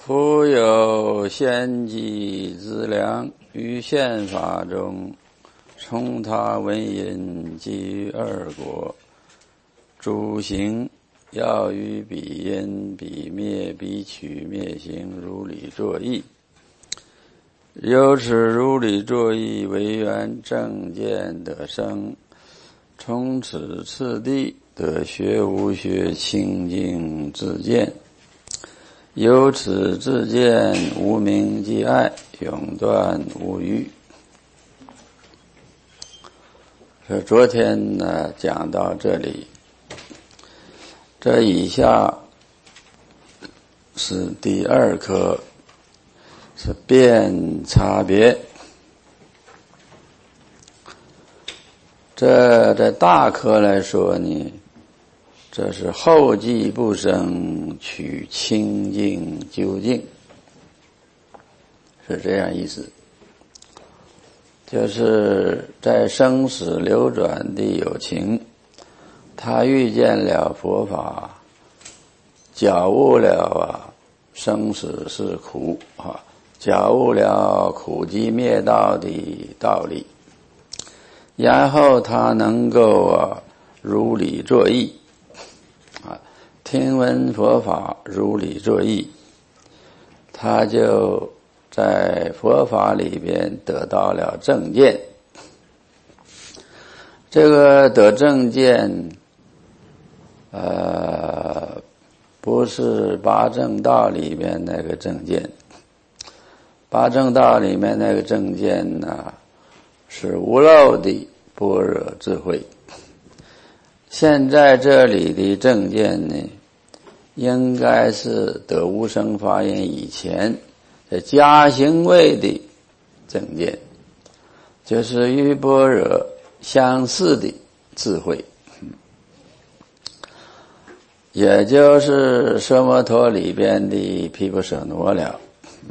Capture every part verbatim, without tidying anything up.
夫有先机之良，于宪法中，从他闻因基于二果，诸行要于彼因彼灭彼取灭行，如理作意。由此如理作意为缘正见得生，从此次第得学无学清净自见。由此自见无明即爱，永断无余。是昨天呢讲到这里，这以下是第二课，是辨差别。这在大课来说呢，这是后继不生，取清净究竟，是这样意思。就是在生死流转的有情，他遇见了佛法，觉悟了啊，生死是苦啊，觉悟了苦集灭道的道理，然后他能够啊如理作意。啊，听闻佛法如理作意，他就在佛法里边得到了正见。这个得正见，呃，不是八正道里面那个正见。八正道里面那个正见呢，是无漏的般若智慧。现在这里的正见呢，应该是得无生法忍以前的加行位的正见，就是与般若相似的智慧，也就是奢摩陀里边的毗婆舍那了。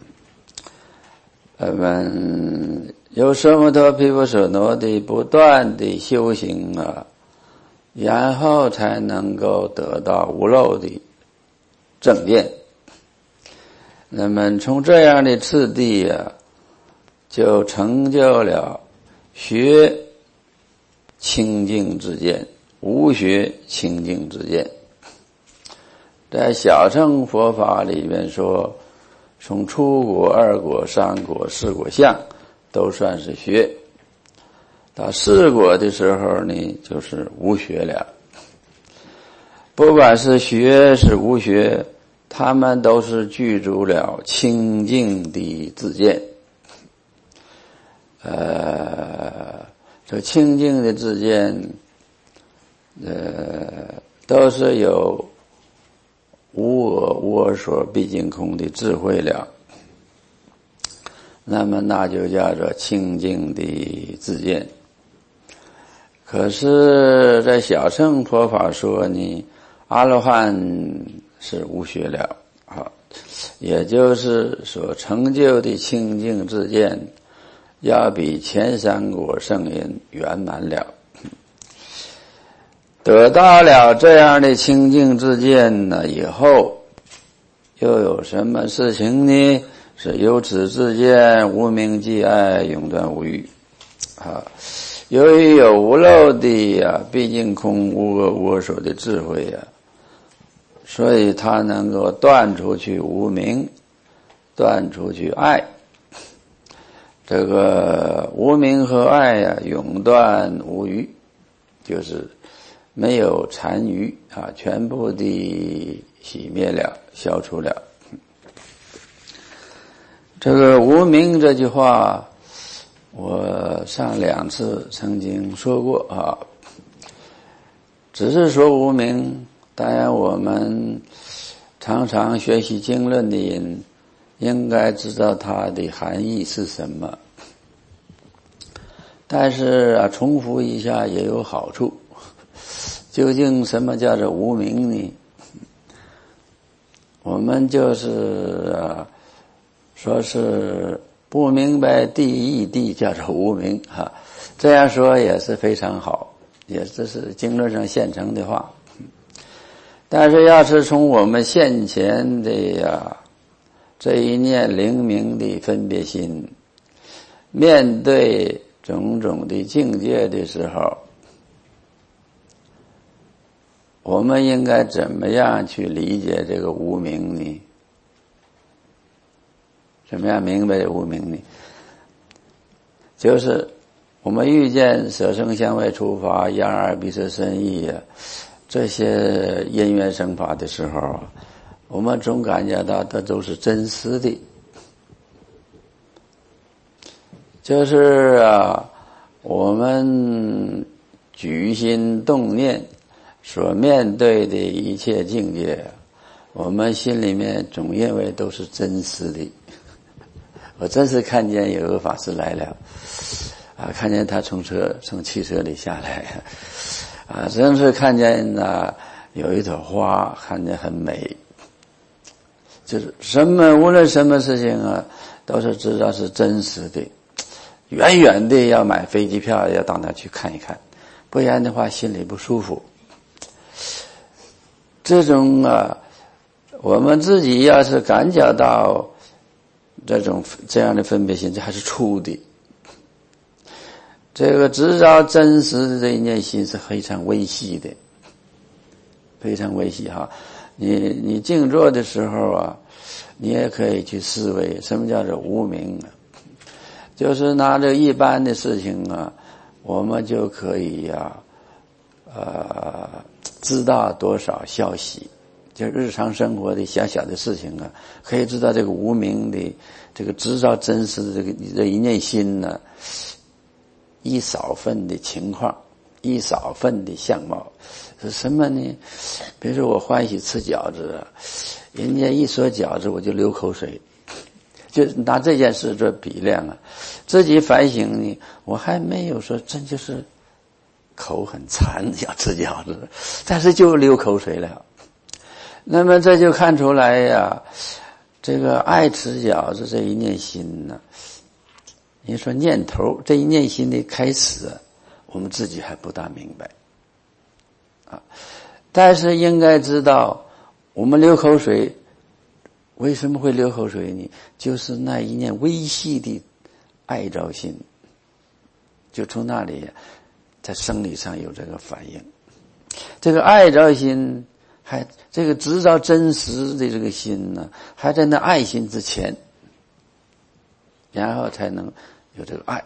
我们由奢摩陀毗婆舍那的不断的修行啊，然后才能够得到无漏的正见。那么从这样的次第啊，就成就了学清净之见，无学清净之见。在小乘佛法里面说，从初果、二果、三果、四果相都算是学。到四果的时候呢，就是无学了。不管是学是无学，他们都是具足了清净的自见。呃，这清净的自见，呃，都是有无我无我所毕竟空的智慧了。那么那就叫做清净的自见。可是在小乘佛法说呢，阿罗汉是无学了啊，也就是所成就的清净自见要比前三果圣人圆满了。得到了这样的清净自见呢以后，又有什么事情呢？是由此自见无明即爱，永断无余啊。由于有无漏的啊毕竟空无我无我所的智慧啊，所以他能够断出去无明，断出去爱。这个无明和爱啊，永断无余，就是没有残余啊，全部的熄灭了，消除了。这个无明这句话，我上两次曾经说过啊，只是说无明，当然我们常常学习经论的人应该知道它的含义是什么，但是啊，重复一下也有好处。究竟什么叫做无明呢？我们就是啊，说是不明白第一义谛叫做无明哈，这样说也是非常好，也这是经论上现成的话。但是要是从我们现前的呀这一念灵明的分别心，面对种种的境界的时候，我们应该怎么样去理解这个无明呢？怎么样明白无明呢？就是我们遇见色声香味触法眼耳鼻舌身意啊，这些因缘生法的时候啊，我们总感觉到这都是真实的。就是啊，我们举心动念所面对的一切境界，我们心里面总认为都是真实的。我真是看见有个法师来了，啊，看见他从车从汽车里下来，啊，真是看见啊有一朵花，看见很美，就是什么无论什么事情啊，都是知道是真实的，远远的要买飞机票，要到那去看一看，不然的话心里不舒服。这种啊，我们自己要是感觉到这种这样的分别心，这还是粗的。这个知道真实的这一念心是非常微细的，非常微细哈。你你静坐的时候啊，你也可以去思维什么叫做无明啊，就是拿着一般的事情啊，我们就可以呀、啊，呃，知道多少消息。就日常生活的小小的事情啊，可以知道这个无明的这个知道真实的这个这一念心呢，一少分的情况，一少分的相貌是什么呢？比如说我欢喜吃饺子，人家一说饺子我就流口水，就拿这件事做比量啊。自己反省呢，我还没有说真就是口很馋要吃饺子，但是就流口水了。那么这就看出来呀，这个爱吃饺子这一念心呢，你说念头这一念心的开始，我们自己还不大明白啊。但是应该知道，我们流口水为什么会流口水呢？就是那一念微细的爱着心，就从那里在生理上有这个反应。这个爱着心还这个知道真实的这个心呢，还在那爱心之前，然后才能有这个爱。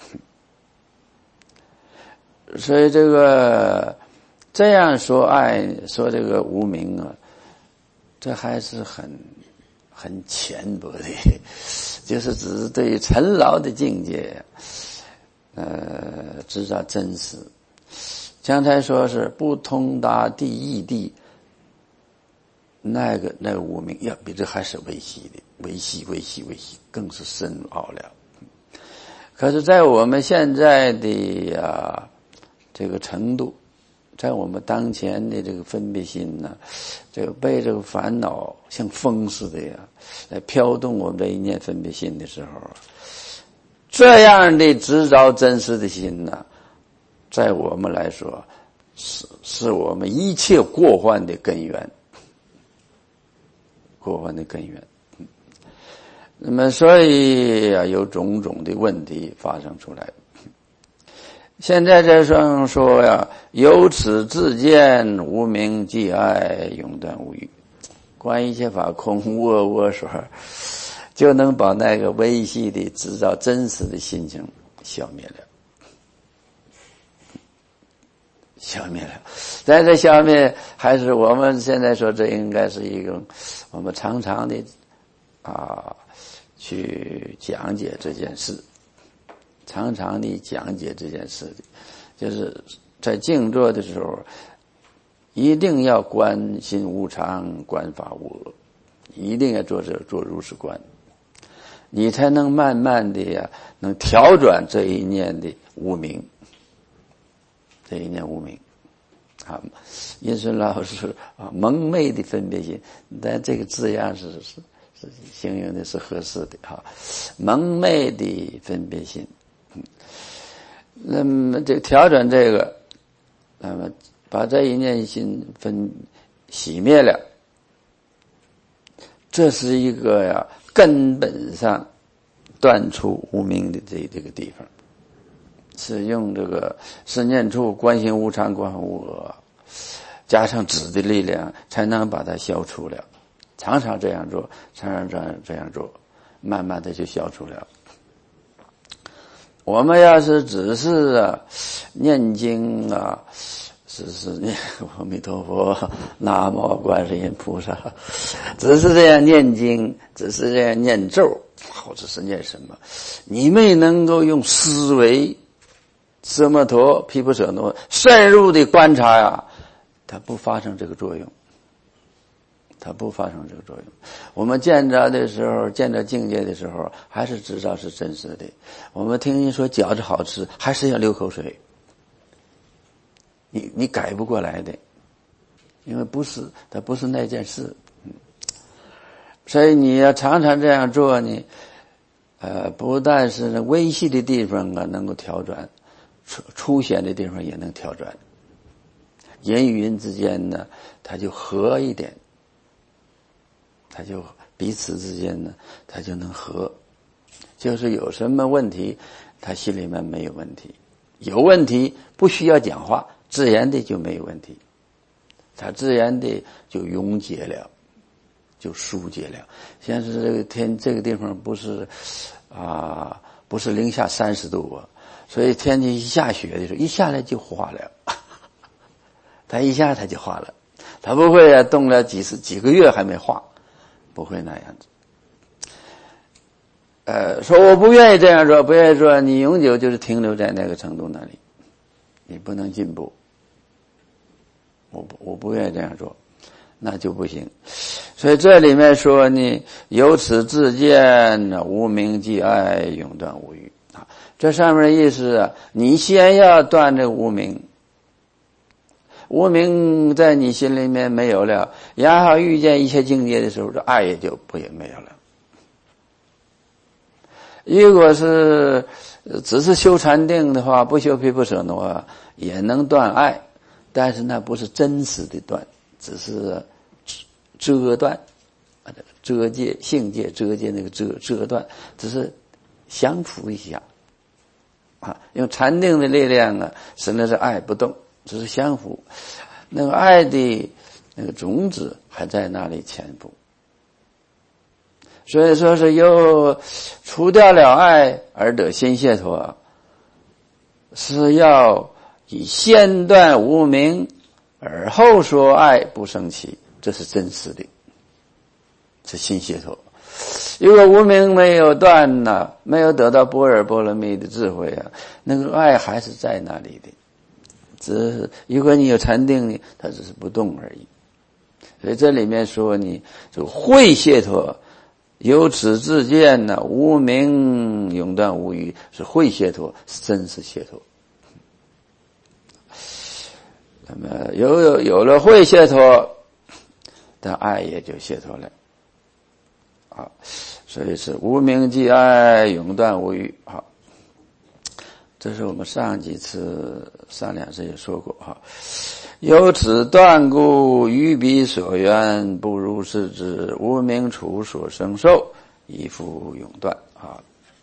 所以这个这样说爱说这个无明啊，这还是很很浅薄的，就是只是对于尘劳的境界呃知道真实。刚才说是不通达地义地，那个那个无明要比这还是微细的，微细微细微细，更是深奥了。可是在我们现在的啊这个程度，在我们当前的这个分别心呢，这个被这个烦恼像风似的呀来飘动我们这一念分别心的时候，这样的执着真实的心呢，在我们来说是是我们一切过患的根源，过患的根源。那么所以啊，有种种的问题发生出来。现在这上说呀，由此自见无明即爱，永断无余。观一切法空，无我无我所，就能把那个微细的知道真实的心情消灭了，消灭了。但是消灭还是我们现在说，这应该是一个我们常常的啊去讲解这件事。常常的讲解这件事的，就是在静坐的时候，一定要观心无常，观法无我，一定要做这做如是观，你才能慢慢的呀，能调转这一念的无明，这一念无明。啊，印顺老师啊，蒙昧的分别心，但这个字样是是是形容的是合适的哈，蒙昧的分别心。那么这调整这个，那么把这一念心分熄灭了，这是一个呀根本上断除无明的这这个地方，是用这个是念处观心无常观无我，加上止的力量，才能把它消除了。常常这样做，常常这样这样做，慢慢的就消除了。我们要是只是啊念经啊，只是念阿弥陀佛，南无观世音菩萨，只是这样念经，只是这样念咒，或者是念什么，你没能够用思维奢摩陀毗婆舍那深入的观察呀，它不发生这个作用。它不发生这个作用。我们见着的时候，见着境界的时候，还是知道是真实的。我们听人说饺子好吃，还是要流口水。你你改不过来的，因为不是，它不是那件事。嗯，所以你要常常这样做呢，呃，不但是微细的地方啊能够调转，出出显的地方也能调转。人与人之间呢，它就和一点。他就彼此之间呢，他就能和，就是有什么问题，他心里面没有问题，有问题不需要讲话，自然的就没有问题，他自然的就溶解了，就疏解了。现在是这个天，这个地方不是啊，不是零下三十度啊，所以天气一下雪的时候，一下来就化了，他一下他就化了，他不会啊冻了几十几个月还没化。不会那样子，呃，说我不愿意这样做，不愿意做，你永久就是停留在那个程度那里，你不能进步。我不我不愿意这样做，那就不行。所以这里面说呢，由此自见无明即爱，永断无余啊。这上面的意思啊，你先要断这无明。无明在你心里面没有了，然后遇见一切境界的时候，这爱也就不也没有了。如果是只是修禅定的话，不修毗婆舍那话，也能断爱，但是那不是真实的断，只是遮断，遮戒性戒遮戒那个遮遮断，只是降服一下啊，用禅定的力量啊，使那是爱不动。只是相符，那个爱的那个种子还在那里潜伏，所以说是又除掉了爱而得心解脱，是要以先断无明而后说爱不生起，这是真实的，是心解脱。如果无明没有断呢、啊，没有得到般若波罗蜜的智慧啊，那个爱还是在那里的。只是如果你有禅定呢，它只是不动而已。所以这里面说你就慧解脱，由此自见呢，无明永断无余，是慧解脱，是真实解脱。那么有有有了慧解脱，但爱也就解脱了啊。所以是无明即爱，永断无余。好。这是我们上几次上两次也说过哈，由此断故，于彼所缘，不如是之，无明处所生受，亦复永断啊。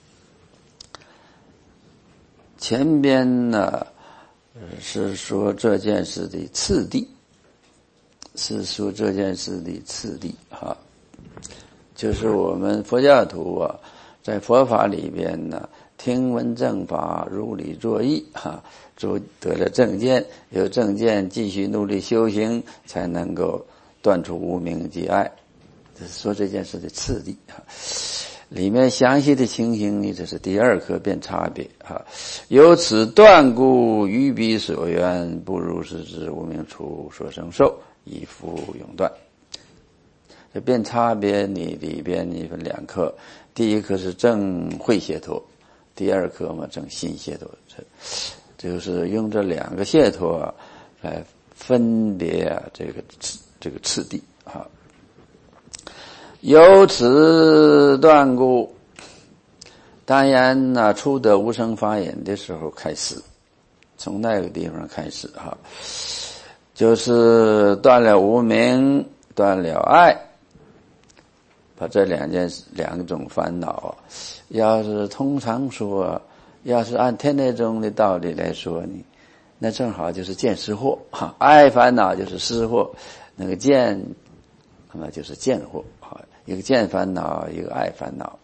前边呢是说这件事的次第，是说这件事的次第哈，就是我们佛教徒啊，在佛法里边呢。听闻正法，如理作意，哈，就得了正见，有正见，继续努力修行，才能够断除无明即爱。这是说这件事的次第哈。里面详细的情形呢，这是第二课变差别哈。由此断故，于彼所缘，不如是之，无明处所生受，亦复永断。这变差别，你里边你分两课，第一课是正慧解脱。第二课嘛，正心解脱，这就是用这两个解脱啊，来分别啊这个这个次第啊。由此断故，当然呢、啊，初得无生法眼的时候开始，从那个地方开始哈、啊，就是断了无明，断了爱， 把这两件两种烦恼啊，要是通常说，要是按天台宗的道理来说呢，那正好就是见失惑哈，爱烦恼就是失惑，那个见，那么就是见惑哈，一个见烦恼，一个爱烦恼。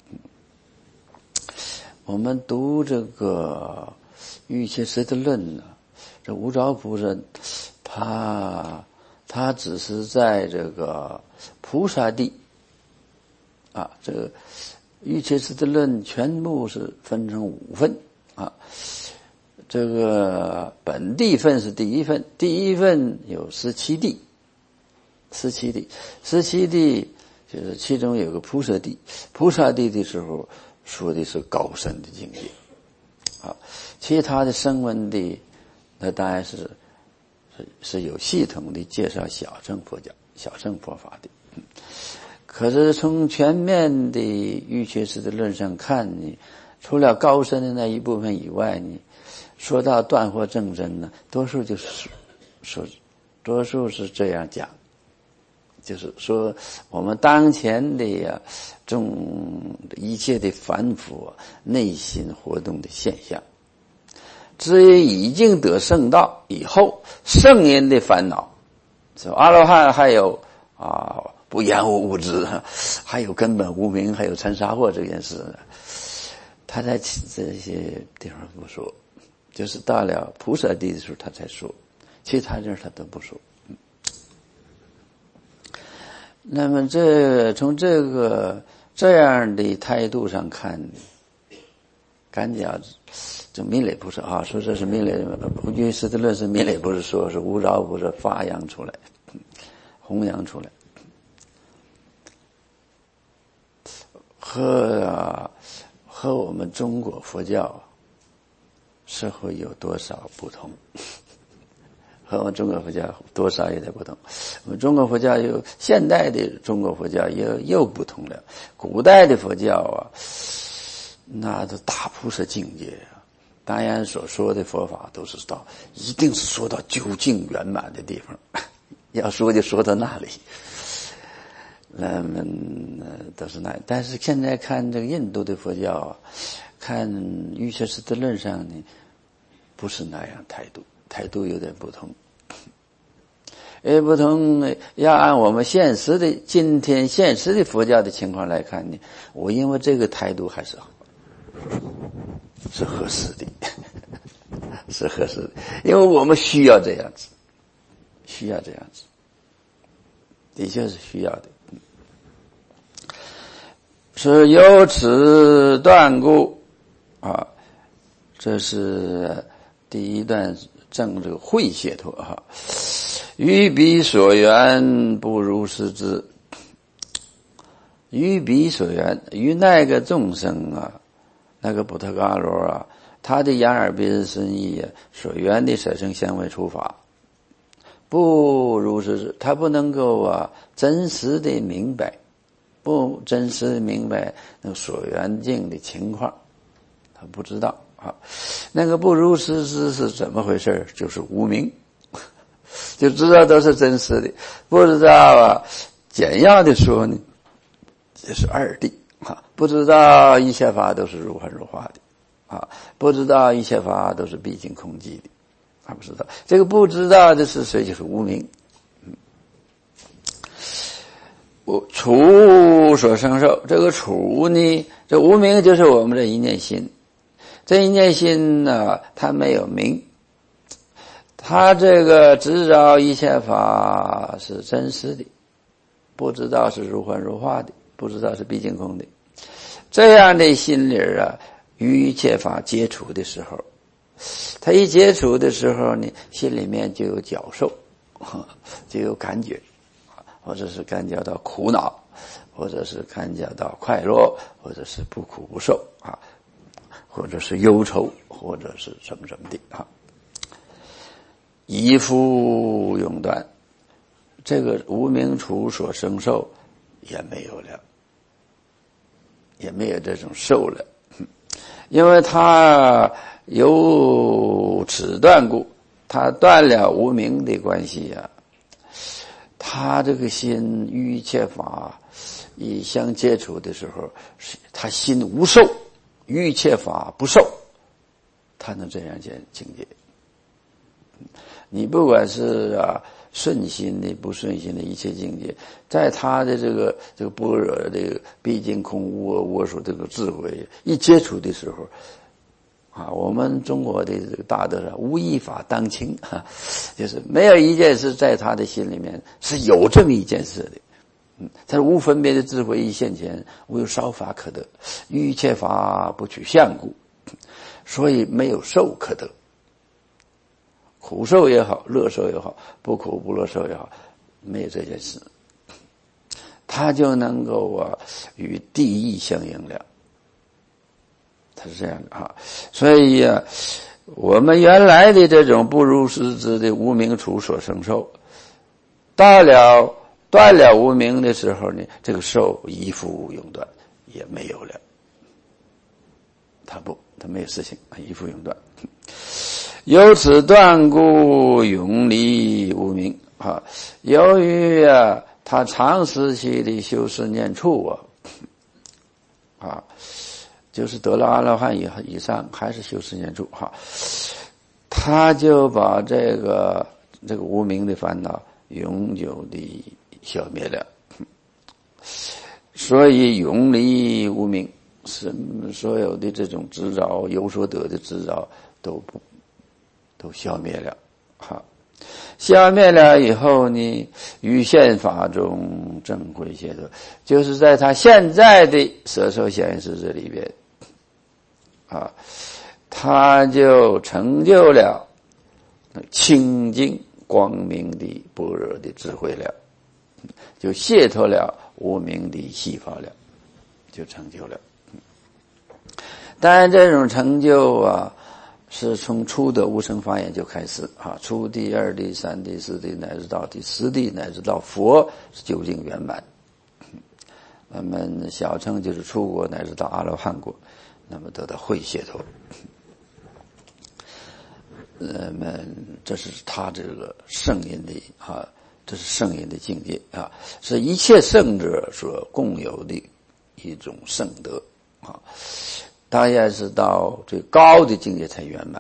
我们读这个瑜伽师的论呢，这无着菩萨，他他只是在这个菩萨地啊，这个瑜伽师的论全部是分成五份啊。这个本地分是第一份，第一份有十七地，十七地，十七地就是其中有个菩萨地，菩萨地的时候说的是高深的境界，啊，其他的声闻地，那当然是是是有系统的介绍小乘佛教、小乘佛法的。嗯、可是从全面的瑜伽师的论上看呢，除了高深的那一部分以外呢，说到断惑正真呢，多数就是说，多数是这样讲，就是说我们当前的呀，种一切的凡夫内心活动的现象，至于已经得圣道以后圣人的烦恼，so, 阿罗汉还有啊不言无物质，还有根本无明，还有尘沙惑这件事，他在这些地方不说。就是到了菩萨地的时候他才说，其他地儿他都不说。嗯、那么这从这个这样的态度上看，感觉这弥勒菩萨啊，说这是弥勒，瑜伽师的论是弥勒菩萨说是无着菩萨发扬出来，弘扬出来，和和我们中国佛教社会有多少不同？和我们中国佛教多少有点不同。我们中国佛教有现代的中国佛教又又不同了。古代的佛教啊，那是大菩萨境界啊。当然所说的佛法都是到，一定是说到究竟圆满的地方，要说就说到那里。那么都是那，但是现在看这个印度的佛教啊，看瑜伽师的论上呢，不是那样态度，态度有点不同。也不同，要按我们现实的今天现实的佛教的情况来看呢，我因为这个态度还是是合适的，是合适的，因为我们需要这样子，需要这样子，的确是需要的。是由此断故啊，这是第一段正这个慧解脱哈。于彼所缘不如是知，于彼所缘，于那个众生啊，那个布特伽罗啊，他的眼耳鼻舌身意啊，所缘的色声香味触法，不如是知，他不能够啊真实的明白。不真实明白那个所缘境的情况，他不知道啊。那个不如实知是怎么回事？就是无明，就知道都是真实的，不知道啊。简要的说呢，这是二谛啊，不知道一切法都是如幻如化的啊，不知道一切法都是毕竟空寂的，他不知道。这个不知道的是谁？就是无明。处所生受，这个处呢，这无明就是我们这一念心，这一念心呢，它没有明，它这个知道一切法是真实的，不知道是如幻如化的，不知道是毕竟空的，这样的心理啊，与一切法接触的时候，他一接触的时候呢，心里面就有觉受，就有感觉。或者是感觉到苦恼，或者是感觉到快乐，或者是不苦不受啊，或者是忧愁，或者是什么什么的啊，一复永断，这个无明处所生受也没有了，也没有这种受了，因为他由此断故，他断了无明的关系呀、啊。 他这个心与一切法一相接触的时候，他心无受，与一切法不受，他能这样见境界。你不管是啊顺心的不顺心的一切境界，在他的这个这个般若的这个毕竟空无我我所这个智慧一接触的时候啊，我们中国的这个大德上无一法当轻啊，就是没有一件事在他的心里面是有这么一件事的。嗯，他无分别的智慧一现前，无有少法可得，于一切法不取相故，所以没有受可得。苦受也好，乐受也好，不苦不乐受也好，没有这件事，他就能够啊与地义相应了。他是这样的啊，所以啊，我们原来的这种不如实知的无明处所生受，到了断了无明的时候呢，这个受一复永断，也没有了。他不，他没有事情，一复永断。由此断故，永离无明啊。由于啊，他长时期的修持念处啊，啊，就是得了阿罗汉以以上，还是修持念处哈，他就把这个这个无明的烦恼永久的消灭了。所以永离无明，是所有的这种执着有所得的执着都不。都消灭了，好，消灭了以后呢，于现法中正慧解脱，就是在他现在的色受想行识这里边，啊，他就成就了清净光明的般若的智慧了，就解脱了无明的细法了，就成就了。当然，这种成就啊。是从初的无生法眼就开始啊，初地、二地、三地、四地，乃至到第十地，乃至到佛是究竟圆满。那么小乘就是出国，乃至到阿罗汉国，那么得到慧解脱。那么这是他这个圣音的啊，这是圣音的境界啊，是一切圣者所共有的一种圣德啊。当然是到最高的境界才圆满，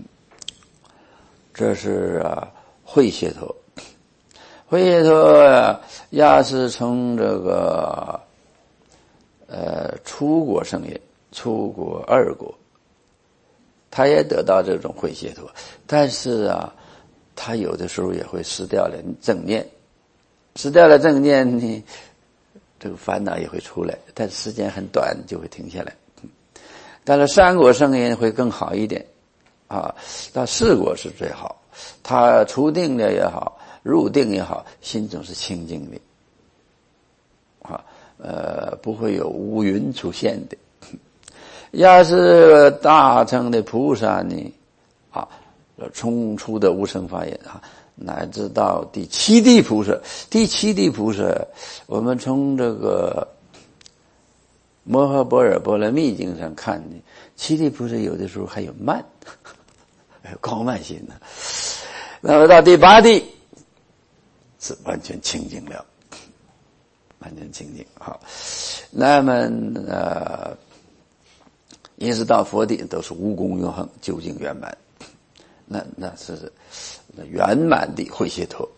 这是啊慧解脱。慧解脱啊，要是从这个呃出国圣业、出国二国，他也得到这种慧解脱，但是啊，他有的时候也会失掉了正念，失掉了正念呢，这个烦恼也会出来，但时间很短就会停下来。但是三果圣言会更好一点，啊，到四果是最好。他出定了也好，入定也好，心总是清净的，啊，呃，不会有乌云出现的。要是大乘的菩萨呢，啊，冲出的无生法眼啊，乃至到第七地菩萨，第七地菩萨，我们从这个。摩诃般若波罗蜜经上看的，七地菩萨有的时候还有慢，还有高慢心呢。那么到第八地是完全清净了，完全清净。好，那么呃，一直到佛地都是无功永恒，究竟圆满。那那是圆满的慧解脱。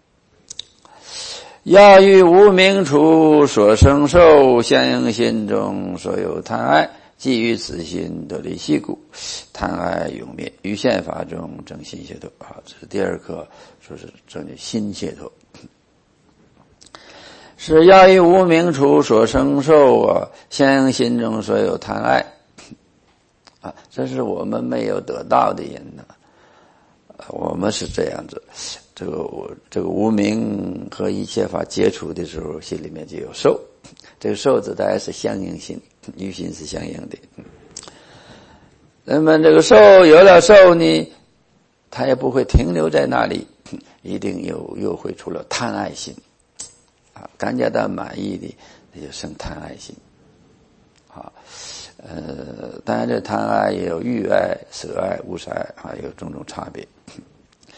要于无明处所生受相应心中所有贪爱，即于此心得离息故，贪爱永灭，于现法中正心解脱。啊，这是第二课，说是正心解脱。是要于无明处所生受啊，相应心中所有贪爱。啊，这是我们没有得到的人呢。我们是这样子。这个我这个无明和一切法接触的时候，心里面就有受，这个受字大概是相应心，与心是相应的。那么这个受有了受呢，它也不会停留在那里，一定又又会出了贪爱心啊，感觉到满意的，那就生贪爱心啊。呃，当然这贪爱也有欲爱、色爱、无色爱啊，有种种差别。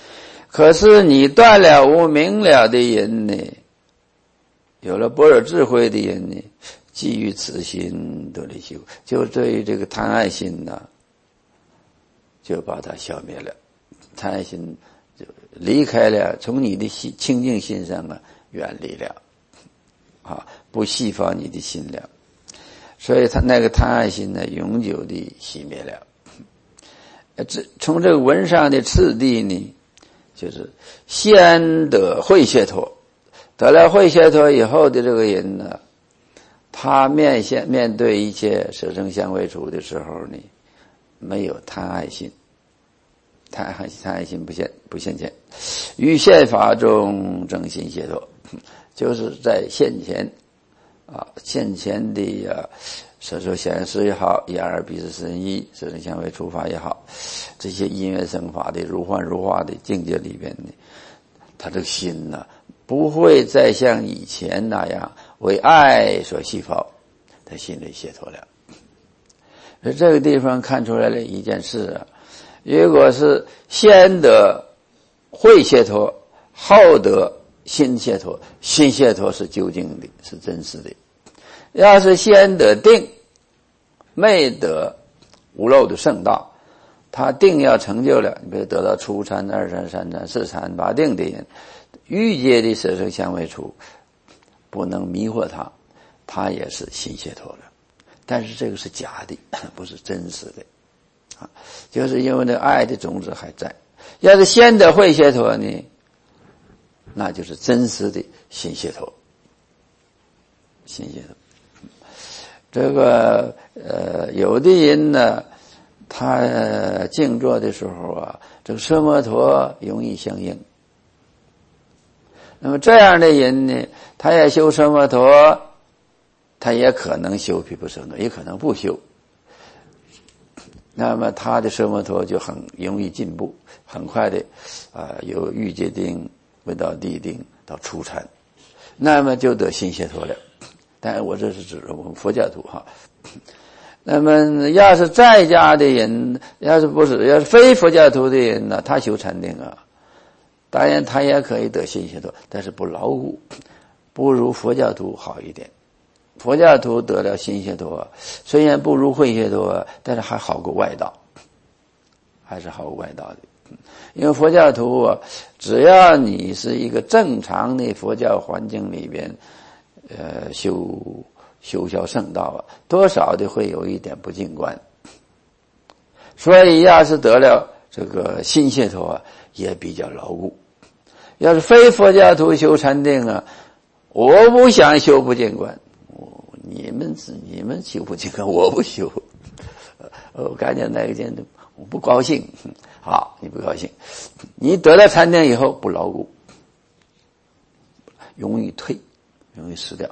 可是你断了无明了的人呢，有了般若智慧的人呢，基于此心得力修，就对于这个贪爱心呢、啊，就把它消灭了，贪爱心就离开了，从你的心清净心上啊远离了，啊，不细发你的心了，所以他那个贪爱心呢，永久的熄灭了。这从这个文上的次第呢，就是先得慧解脱，得了慧解脱以后的这个人呢，他面现面对一切舍生相位处的时候呢，没有贪爱心，贪爱贪爱心不现不现前，于现法中正心解脱，就是在现前啊现前的啊舍受显示也好，眼耳鼻舌身意舍生相位处法也好，这些因缘生法的如幻如化的境界里边呢，他这个心呢，不会再像以前那样为爱所系缚，他心里解脱了。所以这个地方看出来了一件事啊，如果是先得慧解脱，后得心解脱，心解脱是究竟的，是真实的。要是先得定，没得无漏的圣道，他定要成就了，你比如得到初禅、二禅、三禅、四禅、八定的人，欲界的舍生相位处不能迷惑他，他也是心解脱了。但是这个是假的，不是真实的啊，就是因为那爱的种子还在。要是先得慧解脱呢，那就是真实的心解脱，心解脱。这个呃，有的人呢，他、呃、静坐的时候啊，这个奢摩陀容易相应。那么这样的人呢，他也修奢摩陀，他也可能修毗婆舍那，也可能不修。那么他的奢摩陀就很容易进步，很快的啊、呃，由欲界定回到地定到初禅，那么就得心解脱了。但是我这是指我们佛教徒哈。那么要是在家的人，要是不是要是非佛教徒的人呢，他修禅定啊，当然他也可以得心解脱，但是不牢固，不如佛教徒好一点。佛教徒得了心解脱，虽然不如慧解脱，但是还好过外道，还是好过外道的。因为佛教徒啊，只要你是一个正常的佛教环境里边呃，修修销圣道啊，多少的会有一点不净观。所以要是得了这个心解脱啊，也比较牢固。要是非佛教徒修禅定啊，我不想修不净观，我你们你们修不净观，我不修。我感觉那个件我不高兴。好，你不高兴，你得了禅定以后不牢固，容易退。容易失掉。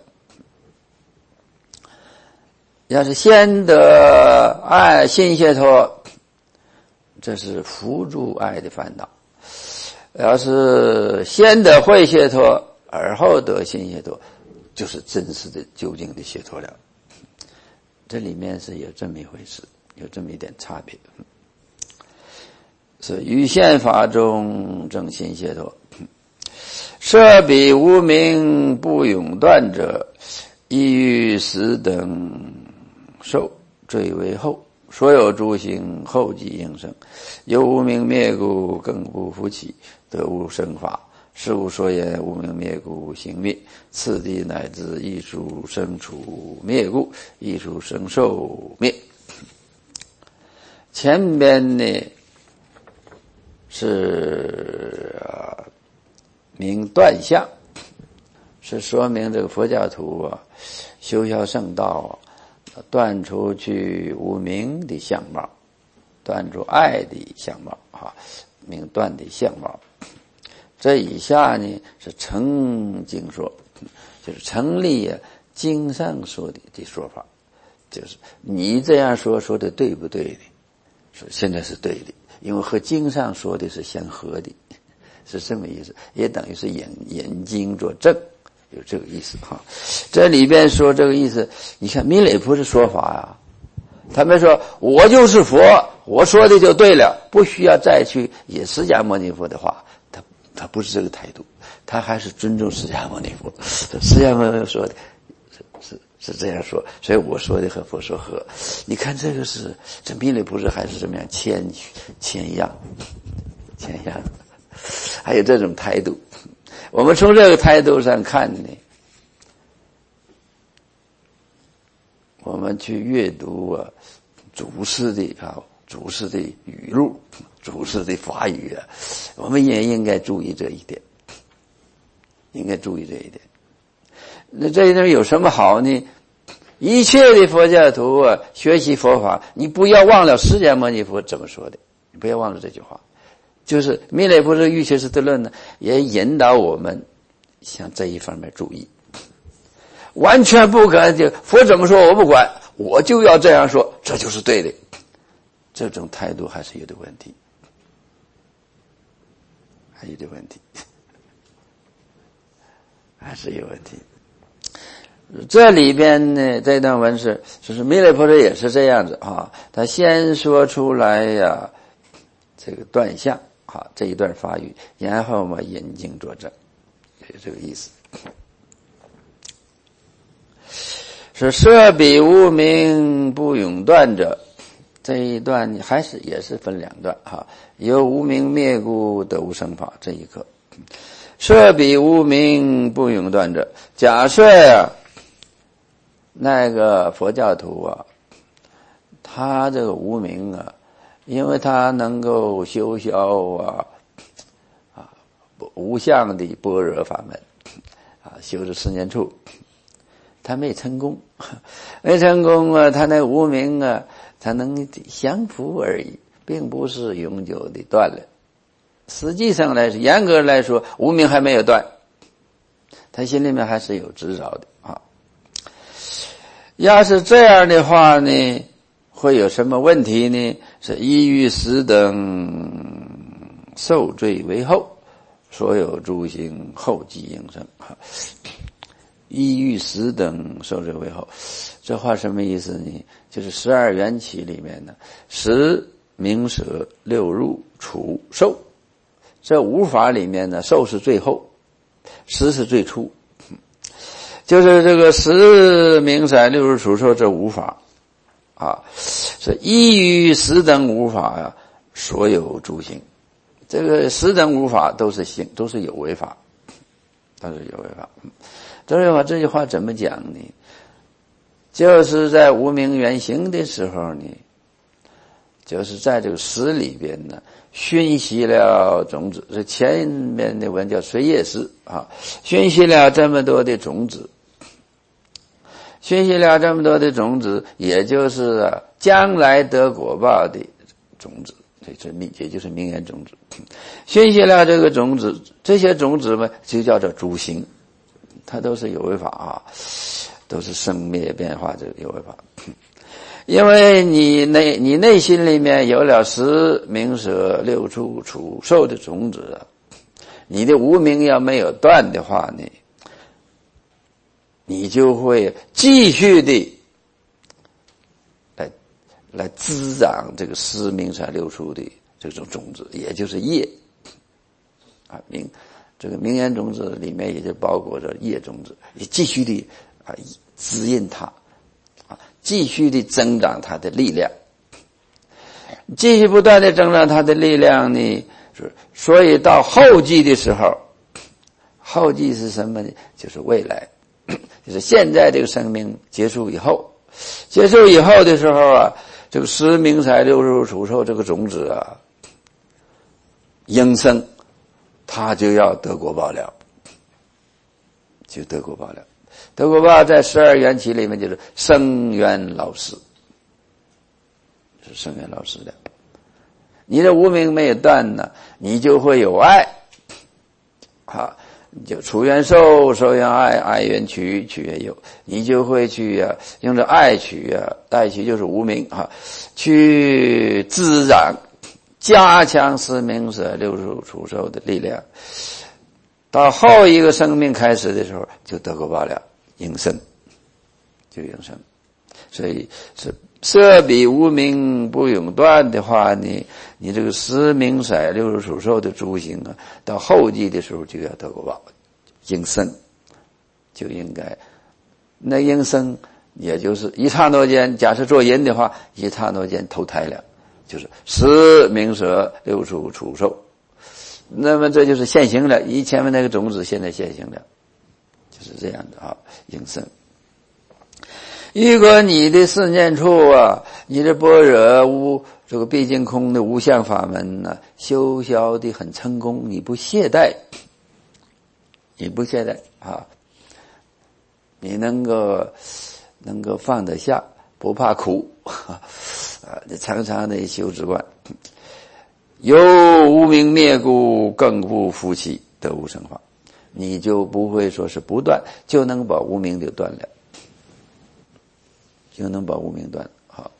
要是先得爱心解脱，这是辅助爱的烦恼；要是先得慧解脱，而后得心解脱，就是真实的究竟的解脱了。这里面是有这么一回事，有这么一点差别。是于现法中正心解脱。设彼无明不永断者，亦于死等受最为后，所有诸行后即应生，由无明灭故，更不复起，得无生法。是无所言无明灭故行灭，次第乃至艺术生处灭故，艺术生受灭。前边呢是啊明断相，是说明这个佛教徒啊修销圣道啊，断除去无明的相貌，断除爱的相貌啊，明断的相貌。这以下呢是成经说，就是成立啊经上说的的说法，就是你这样说说的对不对的？说现在是对的，因为和经上说的是相合的。是这么意思，也等于是引引经作证，有这个意思哈。这里边说这个意思，你看弥勒菩萨说法啊，他们说我就是佛，我说的就对了，不需要再去引释迦牟尼佛的话，他他不是这个态度，他还是尊重释迦牟尼佛。释迦牟尼佛说的是是是这样说，所以我说的和佛说和。你看这个是这弥勒菩萨还是怎么样谦谦让谦让，还有这种态度。我们从这个态度上看呢，我们去阅读啊祖师的啊祖师的语录，祖师的法语啊，我们也应该注意这一点，应该注意这一点。那这一点有什么好呢？一切的佛教徒啊，学习佛法，你不要忘了释迦牟尼佛怎么说的，你不要忘了这句话。就是弥勒菩萨欲切师地论呢，也引导我们向这一方面注意。完全不可能就佛怎么说我不管，我就要这样说，这就是对的。这种态度还是有点问题，还有点问题，还是有问题。这里边呢，这段文是就是弥勒菩萨也是这样子啊，他先说出来呀、啊，这个断相啊这一段法语，然后嘛引经作证，有这个意思。是设彼无明不永断者，这一段还是也是分两段哈，由无明灭故得无生法这一课。设彼无明不永断者，假设啊那个佛教徒啊，他这个无明啊，因为他能够修销啊啊无相的般若法门啊，修这十年处，他没成功，没成功啊，他那无明啊，他能降伏而已，并不是永久的断了。实际上来说，严格来说，无明还没有断，他心里面还是有执着的啊。要是这样的话呢，会有什么问题呢？是一于十等受罪为后，所有诸行后即应生。一于十等受罪为后，这话什么意思呢？就是十二缘起里面呢，十名舍六入处受，这五法里面呢，受是最后，十是最初。就是这个十名舍六入处受这五法啊，是一于十等五法呀、啊，所有诸行，这个十等五法都是行，都是有为法，都是有为法。这句话这句话怎么讲呢？就是在无明缘行的时候呢，就是在这个识里边呢，熏习了种子。这前面的文叫随业识啊，熏习了这么多的种子，熏习了这么多的种子，也就是啊将来得果报的种子，这这明也就是明言种子。熏习了这个种子，这些种子嘛，就叫做诸行。它都是有为法啊，都是生灭变化这个有为法。因为你内你内心里面有了十名舍六处处受的种子，你的无明要没有断的话呢，你就会继续的来来滋长这个十名舍六处的这种种子，也就是业啊明。这个明言种子里面也就包括着业种子，也继续的啊滋润它，啊继续的增长它的力量，继续不断的增长它的力量呢，所以到后继的时候，后继是什么呢？就是未来，就是现在这个生命结束以后，结束以后的时候啊，这个十名舍六入处受这个种子啊，应生。他就要得果报了，就得果报了。得果报在十二缘起里面就是生缘老死，是生缘老死的。你的无明没有断呢，你就会有爱，啊，你就处缘受，受缘爱，爱缘取，取缘有，你就会去啊，用着爱取啊，爱取就是无明啊，去滋长。加强十名舍六入处受的力量，到后一个生命开始的时候，就得果报了，应生，就应生。 所以是色彼无明不永断的话呢，你这个识名色六入处受的诸行啊，到后继的时候就要得报应生，就应该那应生也就是一刹那间，假设做人的话，一刹那间投胎了，就是识名色六入处受，那么这就是现行了，以前面那个种子现在现行了，就是这样的啊，应生。如果你的四念处啊，你的般若无这个毕竟空的无相法门呢、啊，修销的很成功，你不懈怠，你不懈怠啊，你能够能够放得下，不怕苦啊，你常常的修止观，有无明灭故，更不复起得无生法，你就不会说是不断，就能把无明就断了。就能把无明断。好，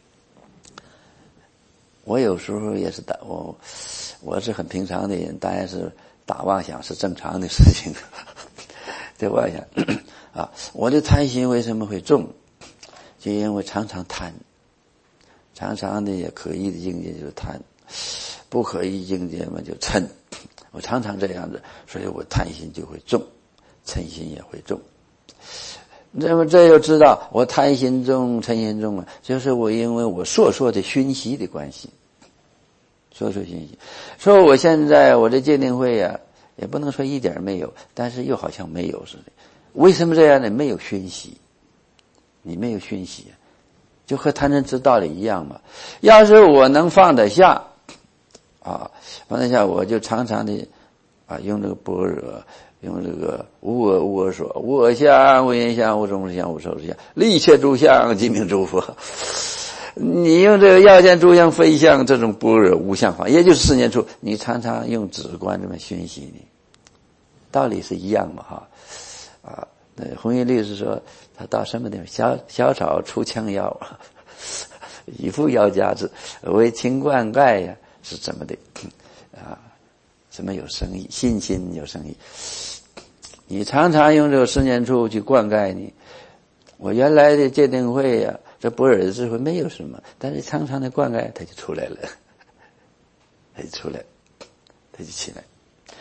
我有时候也是打我，我是很平常的人，当然是打妄想是正常的事情。这妄想啊，我的贪心为什么会重？就因为常常贪，常常的也可以的境界就是贪，不可以境界嘛就嗔。我常常这样子，所以我贪心就会重，嗔心也会重。那么这又知道我贪心重嗔心重啊，就是我因为我烁烁的熏习的关系，烁烁熏习。说我现在我的戒定慧啊，也不能说一点没有，但是又好像没有似的。为什么这样呢？没有熏习，你没有熏习，就和贪嗔痴道理一样嘛。要是我能放得下啊，放得下，我就常常的啊用这个般若。用这个无我无我说，无我相，无因相，无种子相，无受持相，立一切诸相，即名诸佛。你用这个要见诸相非相这种般若无相法，也就是四念处，你常常用止观这么熏习你，道理是一样嘛哈。啊，那弘一律师说，他到什么地方，小小草出墙腰，以复要加之，为勤灌溉呀，是怎么的啊？怎么有生意？信心有生意。你常常用这个四念处去灌溉你，我原来的戒定慧呀、啊，这般若的智慧没有什么，但是常常的灌溉，它就出来了，它就出来，它就起来。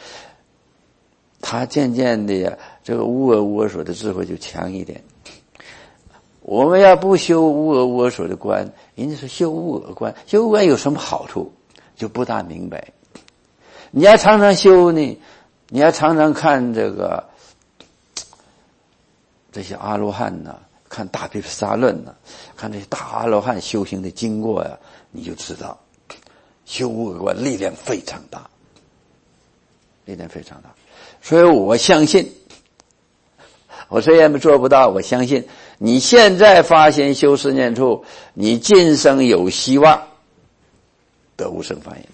它渐渐的呀，这个无我无我所的智慧就强一点。我们要不修无我无我所的观，人家说修无我观，修无我观有什么好处？就不大明白。你要常常修呢，你要常常看这个这些阿罗汉呐、啊，看大毗婆沙论呐、啊，看这些大阿罗汉修行的经过呀、啊，你就知道修无我观力量非常大，力量非常大。所以我相信，我虽然做不到，我相信你现在发心修四念处，你今生有希望得无生法忍。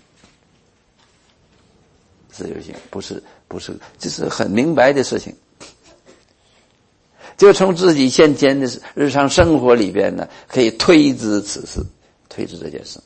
自由性不是不是，这是很明白的事情。就从自己现前的日常生活里边呢，可以推知此事，推知这件事。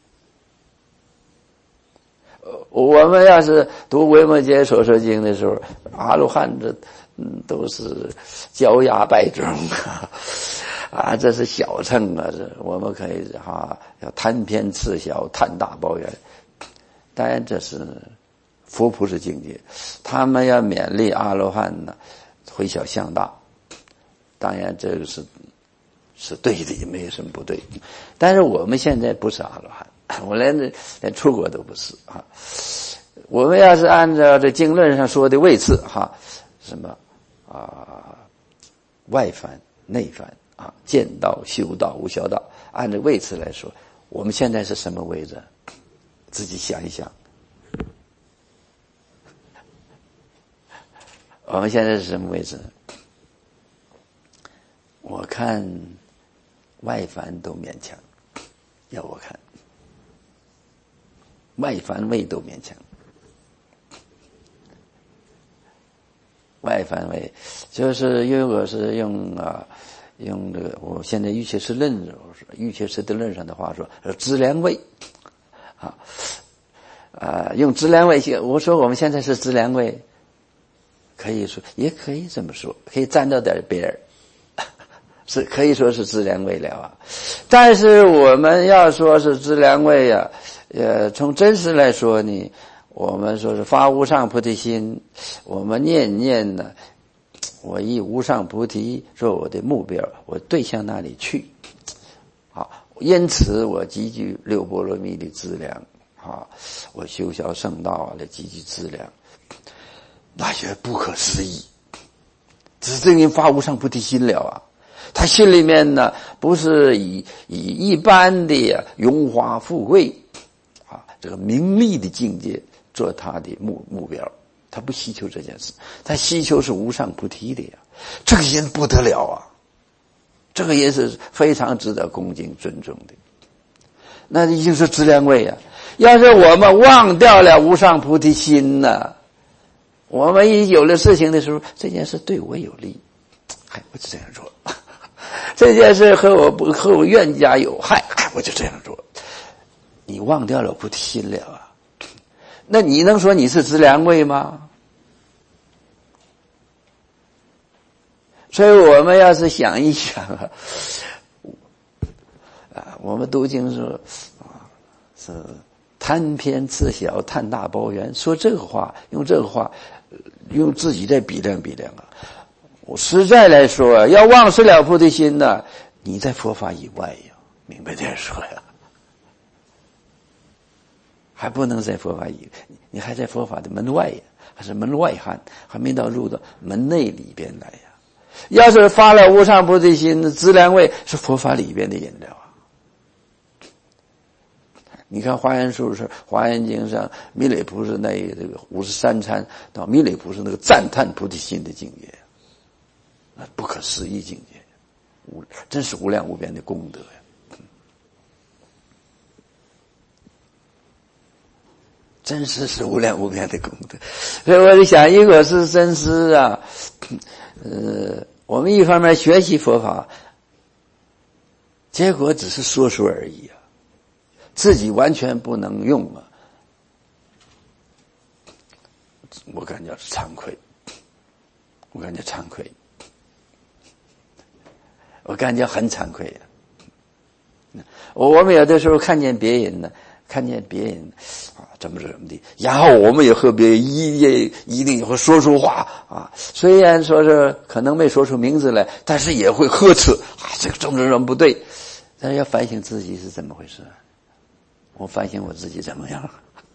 我们要是读维摩诘所说经的时候，阿罗汉这嗯都是焦牙败种啊，这是小乘啊，这我们可以哈、啊、要贪偏刺小，贪大抱怨。当然这是佛菩萨境界，他们要勉励阿罗汉呢，回小向大。当然这个是是对的，也没有什么不对。但是我们现在不是阿罗汉，我连连出国都不是啊。我们要是按照这经论上说的位次哈，什么啊外凡内凡啊，见道修道无效道，按照位次来说，我们现在是什么位置？自己想一想。我们现在是什么位置？我看外凡都勉强，要我看外凡位都勉强，外凡位就是因为我是用啊用这个，我现在玉切师论玉切师的论上的话说，知量位啊啊用知量位，我说我们现在是知量位。可以说，也可以这么说，可以沾到点边儿， 是可以说是知良味了啊。但是我们要说是知良味啊，呃，从真实来说呢，我们说是发无上菩提心，我们念念呢，我以无上菩提做我的目标，我对向那里去。好，因此我积聚六波罗蜜的资粮啊，我修小圣道啊来积聚资粮，那也不可思议。只是这个人发无上菩提心了啊，他心里面呢不是以以一般的、啊、荣华富贵啊这个名利的境界做他的目目标，他不希求这件事，他希求是无上菩提的呀。这个人不得了啊，这个人是非常值得恭敬尊重的。那已经是知良味啊。要是我们忘掉了无上菩提心呢、啊，我们一有了事情的时候，这件事对我有利，哎，我就这样做；这件事和我不和我冤家有害，哎，我就这样做。你忘掉了菩提心了啊？那你能说你是知良味吗？所以我们要是想一想啊，啊，我们读经说啊，是贪偏自小，贪大包圆。说这个话，用这个话，用自己再比量比量啊。我实在来说啊，要忘失了菩提心呢、啊，你在佛法以外呀，明白这样说呀，还不能在佛法以，你还在佛法的门外呀，还是门外汉，还没到入到门内里边来呀。要是发了无上菩提心，知良味是佛法里边的饮料啊。你看华严书是华严经上弥勒菩萨那这个五十三参到弥勒菩萨那个赞叹菩提心的境界，那不可思议境界，无真是无量无边的功德呀！真实是无量无边的功德。所以我就想，如果是真实啊，呃，我们一方面学习佛法，结果只是说说而已啊，自己完全不能用啊，我感觉是惭愧，我感觉惭愧，我感觉很惭愧啊。我们有的时候看见别人呢，看见别人啊怎么怎么的，然后我们也和别人一一一定会说出话啊，虽然说是可能没说出名字来，但是也会呵斥啊，这个怎么怎么不对，但是要反省自己是怎么回事。我反省我自己怎么样。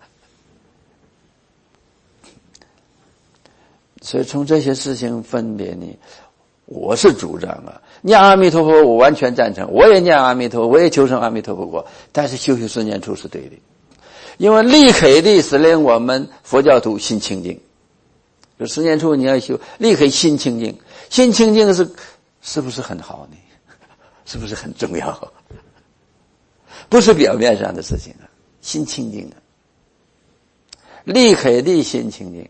所以从这些事情分别呢，我是主张啊，念阿弥陀佛我完全赞成，我也念阿弥陀佛，我也求生阿弥陀佛国，但是修修十念处是对的，因为立刻的是令我们佛教徒心清净。就十念处你要修，立刻心清净，心清净是是不是很好呢？是不是很重要？不是表面上的事情啊，心清净啊，立刻的心清净。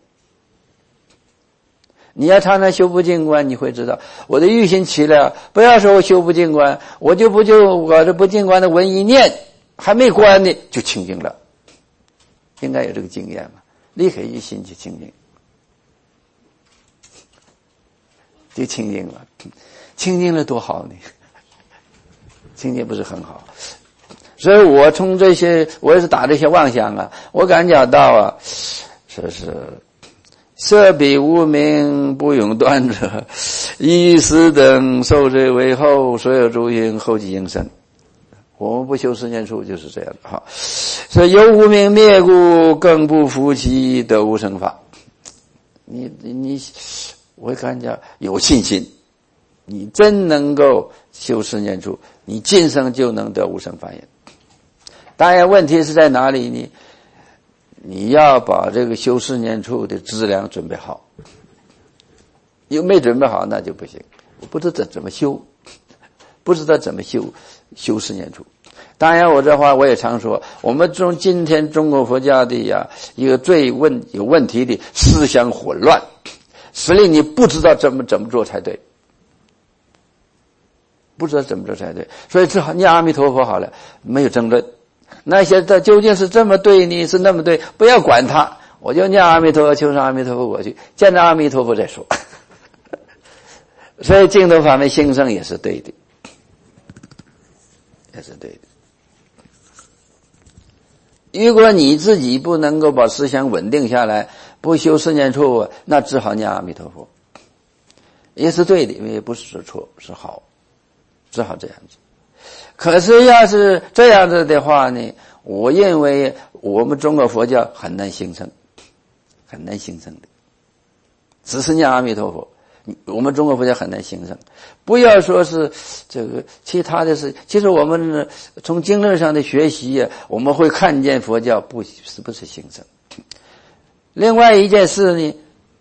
你要常常修不净观，你会知道我的欲心起了，不要说我修不净观，我就不就我这不净观的文一念还没关呢，就清净了。应该有这个经验嘛，立刻一心就清净，就清净了，清净了多好呢？清净不是很好？所以我从这些，我也是打这些妄想啊，我感觉到啊，说是色彼无明不永断者，一时等受罪为后，所有诸因后即应生。我们不修十念处就是这样的哈。所以有无明灭故，更不服其得无生法。你你，我感觉有信心，你真能够修十念处，你今生就能得无生法眼。当然问题是在哪里呢？你要把这个修十念处的质量准备好，又没准备好那就不行。我不知道怎么修，不知道怎么修修十念处。当然我这话我也常说，我们中今天中国佛教的呀一个最问有问题的思想混乱，使令你不知道怎么怎么做才对，不知道怎么做才对，所以只好念阿弥陀佛好了，没有争论。那些它究竟是这么对呢，是那么对，不要管它，我就念阿弥陀佛，求上阿弥陀佛过去，见到阿弥陀佛再说。 所以净土法门兴盛也是对的，也是对的。如果你自己不能够把思想稳定下来，不修四念处，那只好念阿弥陀佛，也是对的，因为不是错，是好，只好这样子。可是要是这样子的话呢，我认为我们中国佛教很难兴盛，很难兴盛的。只是念阿弥陀佛，我们中国佛教很难兴盛。不要说是这个其他的事，其实我们从经论上的学习啊，我们会看见佛教不是不是兴盛。另外一件事呢，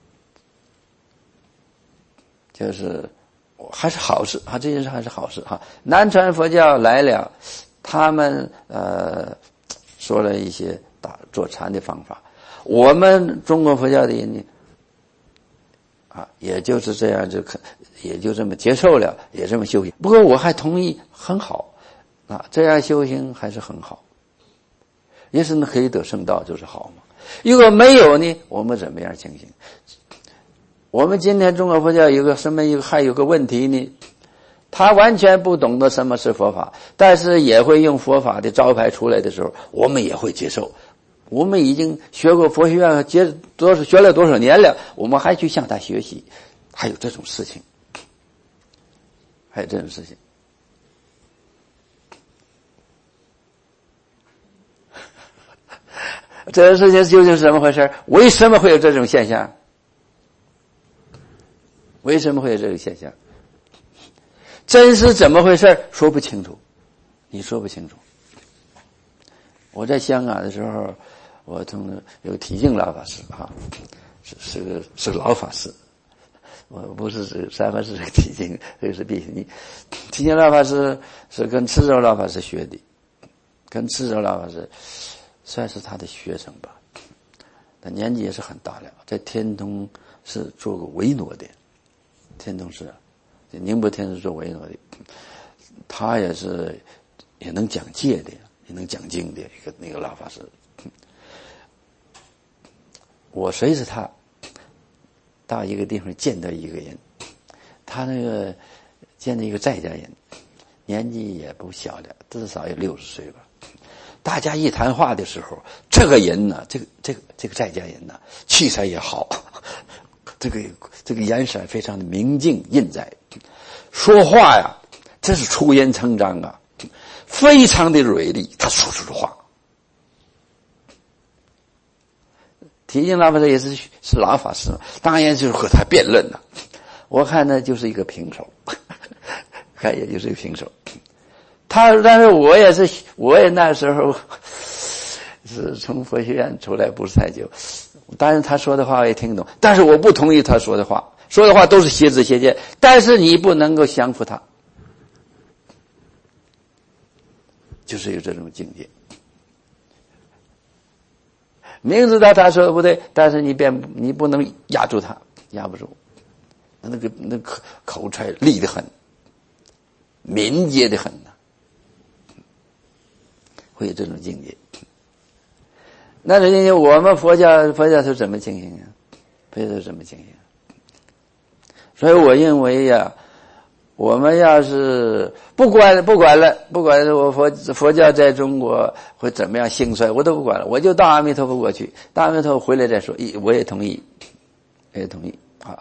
就是还是好事啊，这件事还是好事哈。南传佛教来了，他们呃说了一些打坐禅的方法，我们中国佛教的人呢，啊，也就是这样就可，也就这么接受了，也这么修行。不过我还同意，很好啊，这样修行还是很好。也是可以得圣道，就是好嘛。如果没有呢，我们怎么样进行？我们今天中国佛教有个什么一个还有个问题呢？他完全不懂得什么是佛法，但是也会用佛法的招牌出来的时候，我们也会接受。我们已经学过佛学院，接多少学了多少年了，我们还去向他学习，还有这种事情，还有这种事情。这个事情究竟是怎么回事？为什么会有这种现象？为什么会有这个现象？真是怎么回事？说不清楚，你说不清楚。我在香港的时候，我同有个体净老法师啊，是是个是个老法师，我不是这三法师是个体净，这个是必须你。体净老法师是跟赤州老法师学的，跟赤州老法师算是他的学生吧，他年纪也是很大了，在天通是做过维诺的，天通是宁波天是做维诺的，他也是也能讲戒的，也能讲经的一个那个老法师。我随着他到一个地方见到一个人，他那个见到一个在家人，年纪也不小了，至少有六十岁吧。大家一谈话的时候，这个人呢，这个这个这个在家人呢，气色也好，这个这个眼神非常的明净印在，说话呀，真是出言成章啊，非常的锐利，他说出的话。体净老法师也是是老法师，当然就是和他辩论了。我看呢就是一个平手，看也就是一个平手。他但是我也是我也那时候是从佛学院出来不是太久，当然他说的话我也听懂，但是我不同意他说的话，说的话都是邪知邪见，但是你不能够降服他，就是有这种境界。明知道他说的不对，但是你便你不能压住他，压不住，那个那个口才利得很，敏捷得很呐、啊，会有这种境界。那人家我们佛教佛教是怎么情形啊？佛教是怎么情形？所以我认为呀，我们要是不管不管了，不管我佛佛教在中国会怎么样兴衰，我都不管了，我就到阿弥陀佛过去，到阿弥陀佛回来再说。我也同意，我也同意啊。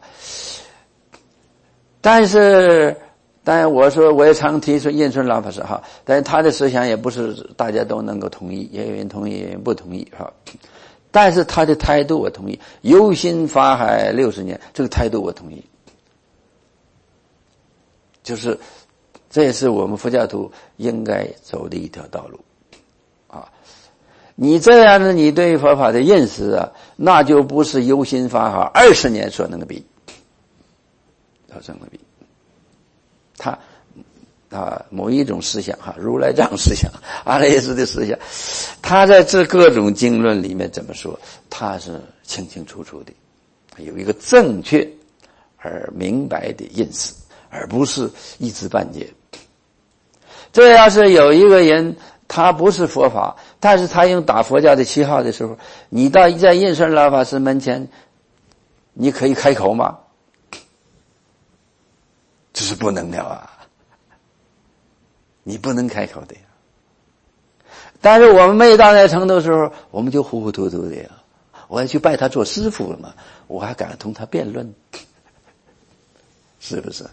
但是，当然我说我也常提出印顺老法师哈，但是他的思想也不是大家都能够同意，也有人同意，也有人不同意哈。但是他的态度我同意，忧心法海六十年，这个态度我同意。就是这也是我们佛教徒应该走的一条道路啊！你这样的你对佛法的认识啊，那就不是忧心法海二十年所能比，所能比。他啊，某一种思想哈，如来藏思想、阿赖耶识的思想，他在这各种经论里面怎么说？他是清清楚楚的，有一个正确而明白的认识。而不是一知半解。这要是有一个人他不是佛法，但是他用打佛教的旗号的时候，你到在印顺老法师门前，你可以开口吗？ 这是不能了啊，你不能开口的呀。但是我们没到那程度的时候，我们就糊糊涂涂的呀。我要去拜他做师傅了嘛，我还敢同他辩论，是不是？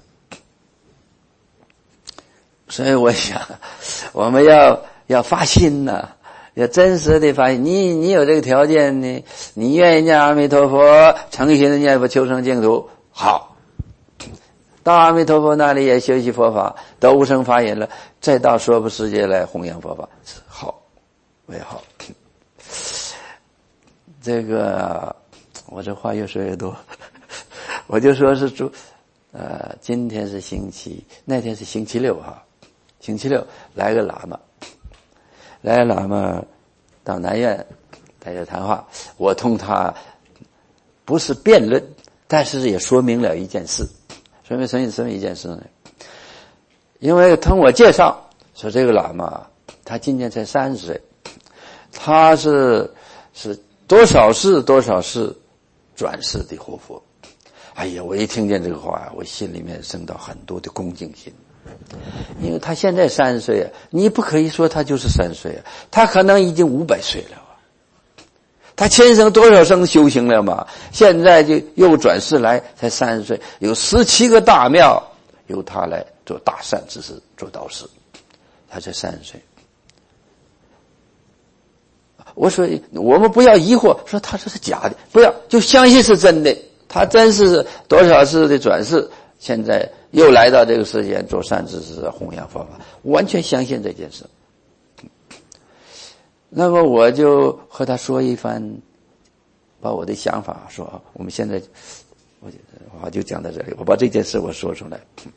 所以我想，我们要要发心呐、啊，要真实的发心。你你有这个条件呢，你愿意念阿弥陀佛，诚心的念佛求生净土，好，到阿弥陀佛那里也学习佛法，得无生法忍了，再到娑婆世界来弘扬佛法，好，为好。这个我这话越说越多，我就说是主，呃，今天是星期，那天是星期六哈，星期六来个喇嘛，来个喇嘛到南院，大家谈话，我同他不是辩论，但是也说明了一件事，说明什么什么一件事呢？因为听我介绍说这个喇嘛他今年才三十岁，他是是。多少世多少世转世的活佛。哎呀，我一听见这个话，我心里面生到很多的恭敬心。因为他现在三十岁啊，你不可以说他就是三十岁啊，他可能已经五百岁了啊。他前生多少生修行了嘛，现在就又转世来，才三十岁，有十七个大庙由他来做大善知识，做导师，他才三十岁。我说我们不要疑惑，说他这是假的，不要就相信是真的。他真是多少世的转世，现在又来到这个世界做善知识，弘扬佛法，完全相信这件事。那么我就和他说一番，把我的想法说，我们现在我我就讲到这里，我把这件事我说出来。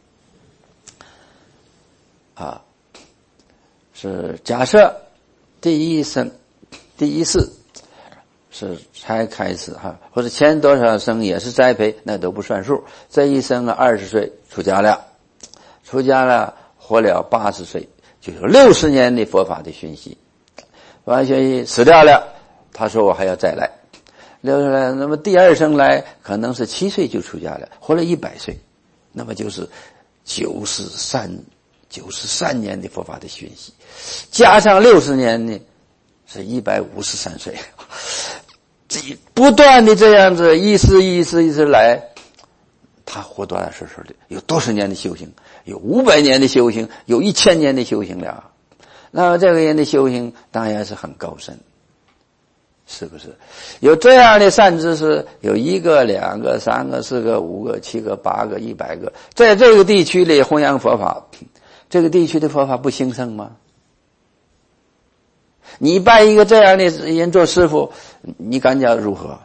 啊，是假设第一生。第一世是才开始哈，或者前多少生也是栽培，那都不算数。这一生啊，二十岁出家了，出家了活了八十岁，就有六十年的佛法的熏习。佛法熏习死掉了，他说我还要再来，六十来，那么第二生来可能是七岁就出家了，活了一百岁，那么就是九十三九十三年的佛法的熏习，加上六十年呢。是一百五十三岁，这不断的这样子一世一世一世来，他活多大岁数的？有多少年的修行？有五百年的修行，有一千年的修行了。那么这个人的修行当然是很高深，是不是？有这样的善知识，有一个、两个、三个、四个、五个、七个、八个、一百个，在这个地区里弘扬佛法，这个地区的佛法不兴盛吗？你拜一个这样的人做师傅，你感觉如何？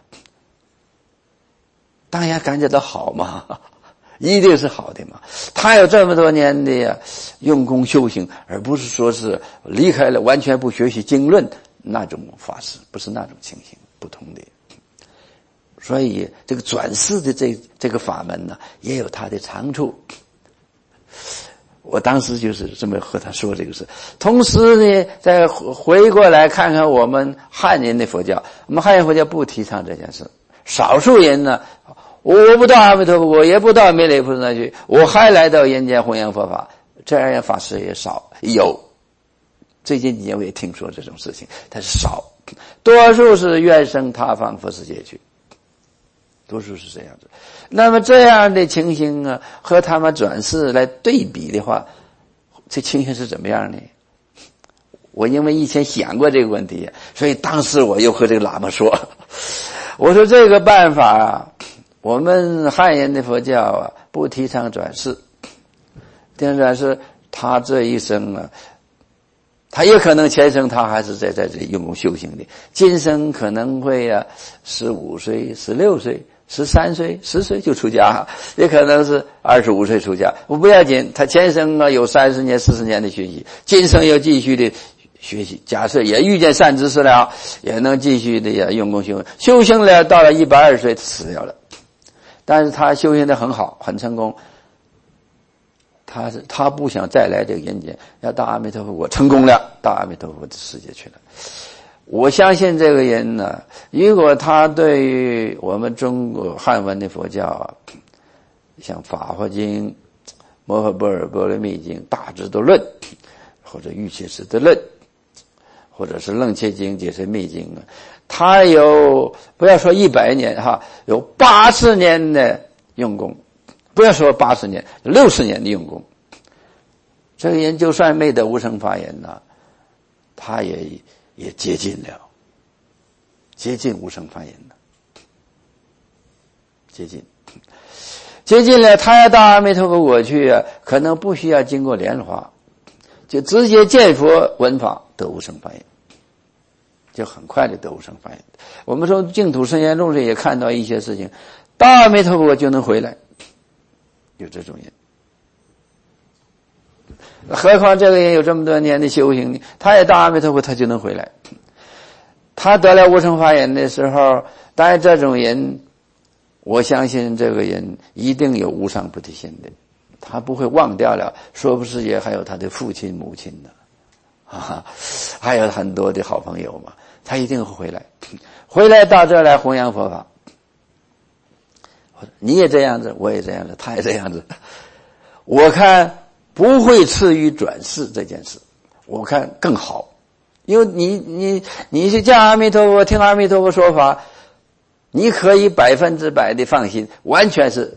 当然感觉到好嘛，一定是好的嘛。他有这么多年的用功修行，而不是说是离开了完全不学习经论那种法师，不是那种情形，不同的。所以这个转世的这这个法门呢，也有它的长处。我当时就是这么和他说这个事，同时呢，再回过来看看我们汉人的佛教，我们汉人佛教不提倡这件事。少数人呢，我不到阿弥陀佛国，也不到弥勒菩萨那去，我还来到人间弘扬佛法，这样的法师也少，有。最近几年我也听说这种事情，但是少，多数是愿生他方佛世界去。多数是这样子，那么这样的情形啊，和他们转世来对比的话，这情形是怎么样呢？我因为以前想过这个问题，所以当时我又和这个喇嘛说，我说这个办法啊，我们汉人的佛教啊，不提倡转世，提倡转世，他这一生啊，他也可能前生他还是在在这里用功修行的，今生可能会啊，十五岁、十六岁。十三岁、十岁就出家，也可能是二十五岁出家，我不要紧。他前生啊有三十年、四十年的学习，今生要继续的学习。假设也遇见善知识了，也能继续的呀用功修行。修行了，到了一百二十岁死掉了，但是他修行的很好，很成功。他是他不想再来这个人间，要到阿弥陀佛国，成功了，到阿弥陀佛的世界去了。我相信这个人呢，如果他对于我们中国汉文的佛教啊，像《法华经》 摩诃般若波罗蜜经、大智度论，或者瑜伽师地论，或者是楞伽经、解释密经啊，他有不要说一百年哈，有八十年的用功，不要说八十年，六十年的用功。这个人就算没得无生法眼呢，他也也接近了，接近无生法眼了，接近。接近了，他要到阿弥陀佛国去啊，可能不需要经过莲花，就直接见佛闻法得无生法眼，就很快的得无生法眼。我们说净土圣贤录上也看到一些事情，到阿弥陀佛就能回来，有这种人。何况这个人有这么多年的修行，他也到阿弥陀佛他就能回来。他得了无生法眼的时候，当然这种人，我相信这个人一定有无上菩提心的，他不会忘掉了娑婆世界还有他的父亲母亲的啊，还有很多的好朋友嘛，他一定会回来，回来到这儿来弘扬佛法。你也这样子，我也这样子，他也这样子。我看不会次于转世这件事，我看更好，因为你你你是叫阿弥陀佛，听阿弥陀佛说法，你可以百分之百的放心，完全是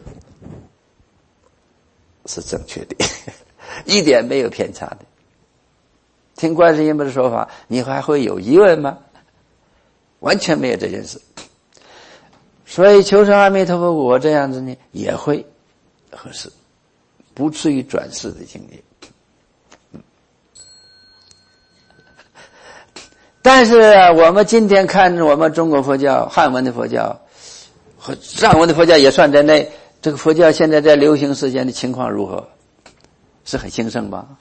是正确的，一点没有偏差的。听观世音菩萨说法，你还会有疑问吗？完全没有这件事。所以求生阿弥陀佛果这样子呢，也会合适，不至于转世的境界。但是我们今天看我们中国佛教，汉文的佛教和藏文的佛教也算在内，这个佛教现在在流行世间的情况如何？是很兴盛吗？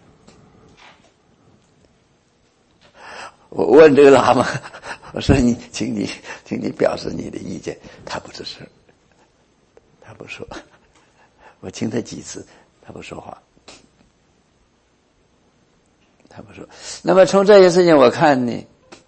我问这个喇嘛，我说你，请你，请你表示你的意见。他不吱声，他不说。我请他几次，他不说话，他不说。那么从这些事情我看呢，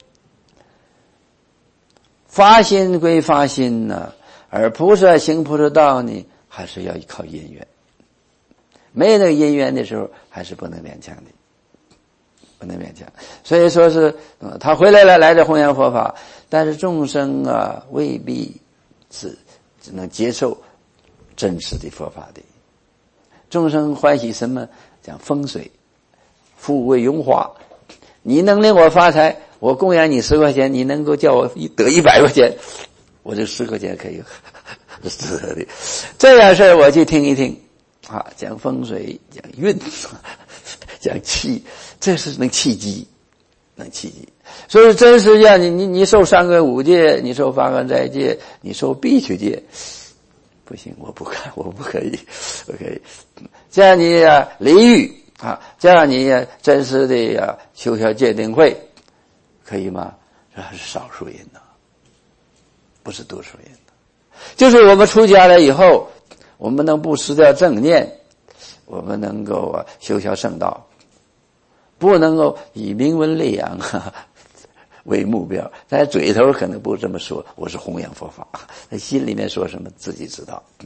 发心归发心呢、啊，而菩萨行菩萨道呢，还是要依靠因缘。没有那个因缘的时候，还是不能勉强的。不能勉强，所以说是，呃，他回来了，来这弘扬佛法，但是众生啊，未必是只能接受真实的佛法的。众生欢喜什么？讲风水，富贵荣华。你能令我发财，我供养你十块钱，你能够叫我得一百块钱，我这十块钱可以是的。这样事儿我去听一听，啊，讲风水，讲运，讲气。这是能契机，能契机。所以真实讲，你你你受三观五戒，你受八关斋戒，你受必须戒，不行，我不看，我不可以，我可以。这样你啊离欲啊，这样你啊真实的啊修学戒定慧，可以吗？这还是少数人呢，不是多数人呢。就是我们出家了以后，我们能不失掉正念，我们能够啊修学圣道。不能够以名闻利养为目标，在嘴头可能不这么说，我是弘扬佛法，在心里面说什么自己知道。嗯、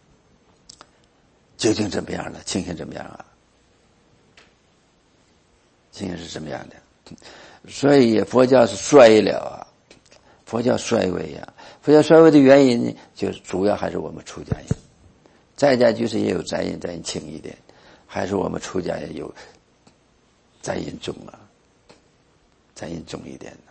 究竟怎么样了？情形怎么样啊？情形是什么样的？所以佛教是衰了啊，佛教衰微啊，佛教衰微的原因呢，就是主要还是我们出家人，在家居士也有杂音，杂音轻一点，还是我们出家也有。杂音重啊，杂音重一点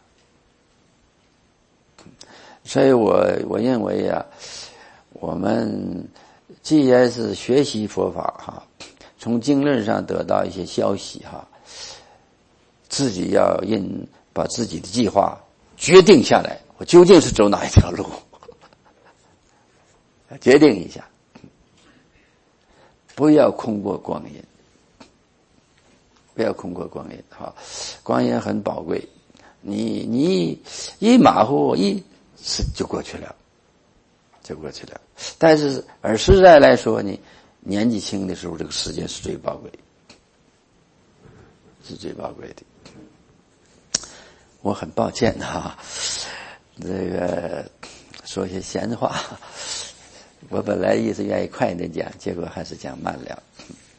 的，所以我我认为啊，我们既然是学习佛法哈，从经论上得到一些消息哈，自己要印把自己的计划决定下来，我究竟是走哪一条路，决定一下，不要空过光阴。不要空过光阴哈，光阴很宝贵，你你一马虎一是就过去了，就过去了。但是而实在来说呢，年纪轻的时候，这个时间是最宝贵，是最宝贵的。我很抱歉哈，这个说些闲话， 我本来意思愿意快一点讲，结果还是讲慢了。